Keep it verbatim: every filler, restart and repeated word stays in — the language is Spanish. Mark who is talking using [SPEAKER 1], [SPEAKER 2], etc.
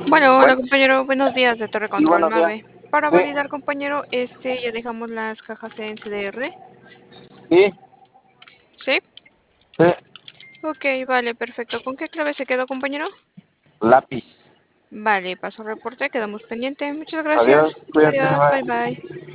[SPEAKER 1] Bueno, hola
[SPEAKER 2] Bueno,
[SPEAKER 1] compañero, buenos días de Torre
[SPEAKER 2] sí,
[SPEAKER 1] Control
[SPEAKER 2] buenos días.
[SPEAKER 1] nueve. Para
[SPEAKER 2] Sí,
[SPEAKER 1] validar compañero, este ya dejamos las cajas en C D R.
[SPEAKER 2] sí,
[SPEAKER 1] ¿Sí?
[SPEAKER 2] sí.
[SPEAKER 1] Ok, vale, perfecto. ¿Con qué clave se quedó compañero?
[SPEAKER 2] Lápiz.
[SPEAKER 1] Vale, paso reporte, quedamos pendiente. Muchas
[SPEAKER 2] Adiós,
[SPEAKER 1] gracias.
[SPEAKER 2] cuídate,
[SPEAKER 1] Adiós, bye
[SPEAKER 2] bye.
[SPEAKER 1] bye.